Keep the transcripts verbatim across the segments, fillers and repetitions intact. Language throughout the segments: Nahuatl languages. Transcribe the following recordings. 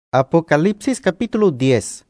Apocalipsis capítulo diez.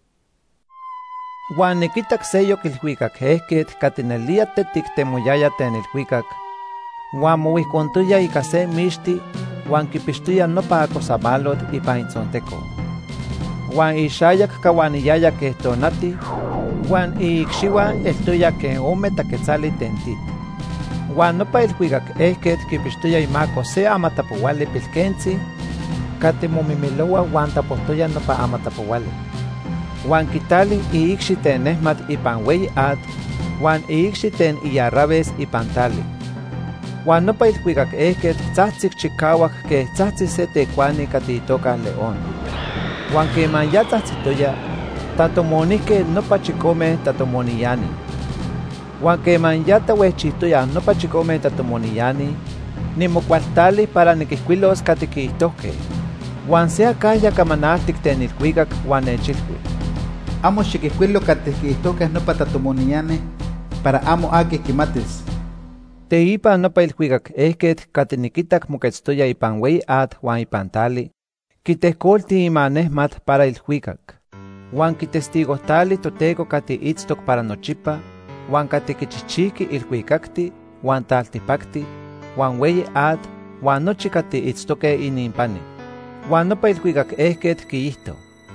Juan nikitak seyok ilhuikak ehket katinelia tetik temoyaya ten ilhuikak. Juan mowihkontuya ika se mixti, Juan kipixtuya nopa akosamalot ipan itzonteko. Juan ixayak kawaniyaya keh tonati, Juan iikxiwa eltuya ken ome taketzali tentit. Juan nopa ilhuikak ehket kipixtuya imako se amatapowali pilkentzi, kati momimilowa Juan tapohtoya nopa amatapowali. Juan kitali iikxi ten nehmat ipan weyi atl, Juan iikxi ten iyarrabes ipan tali. Juan nopa ilhuikak ehket tzahtzik chikawak keh tzahtzi se tekuani kati itoka león. Juan keman ya tzahttzitoya, tatomonihkeh nopa chikome tatomoniyani. Juan keman ya tawehchihtoya nopa chikome tatomoniyani, nimokualtali para nikihkuilos kati kiihtohkeh. Juan se akaya kamanaltik ten ilhuikak Juan nechilhui: Amo xikihkuilo kateh kiihtohkeh nopa tatomoniyani, para amo akih kimatis. Teipan nopa ilhuikak ehket kati nikitak moketztoya ipan weyi atl Juan ipan tali, kitehkolti iman nehmat para ilhuikak. Juan kitestigohtali Toteko kati itztok para nochipa, Juan kati kichihchihki ilhuikakti, Juan taltipakti, Juan weyi atl, Juan nochi kati itztoke ininpani. Juan nopa ilhuikak ehket kiihto: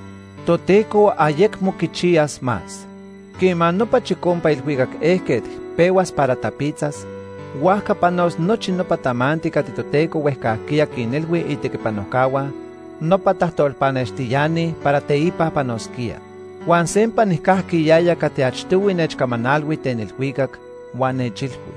Toteko ayekmo kichias más. Keman nopa chikompa ilhuikak ehket pewas para tapitzas, huajka panos nochi nopa tamanti kati Toteko uehkahkia kinilhui itekipanojkawan, nopa tahtolpanextiyani para teipa panoskia. Juan sempa nihkahkiyaya kati achtowi nechkamanalhui ten ilhuikak, Juan nechilhui: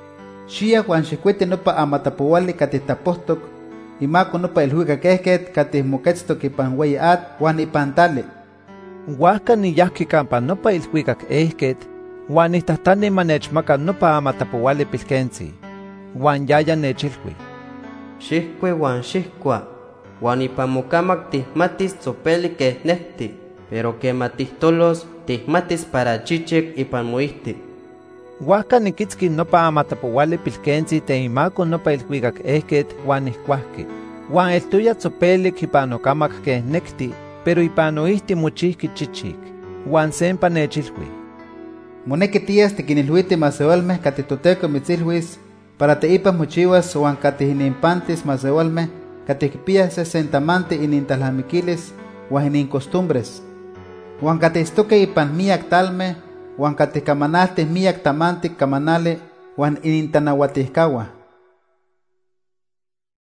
Xia Juan xikuiti nopa amatapowali kati tapohtok, imako nopa ilhuikak ehket kati moketztok ipan weyi atl Juan ipan tali. Huajka niyahki kampa nopa ilhuikak ehket, Juan nihtahtani manechmaka nopa amatapowali pilkentzi. Juan yaya nechilhui: Xihkui Juan xihkua, Juan ipan mokamak tihmatis tzopeli keh nehti, pero kema tihtolos tihmatis para chichik ipan moihti. Huajka nikitzki nopa amatapowali pilkentzi teimako nopa ilhuikak ehket Juan nihkuahki. Juan eltuya tzopelik ipan okamak keh nekti, pero ipan oihti mochihki chichik. Juan sempa nechilhui: Moneki tiyas tikinilhuiti masewalmeh kati Toteko mitzilhuis, para teipas mochiwas Juan kati ininpantis masewalmeh kati kipiyah sesentamanti inintalhamikilis Juan inincostumbres. Juan kati istoke ipan miyak talmeh, Juan kati kamanaltih miyak tamantik kamanali Juan inintanauatihkawah.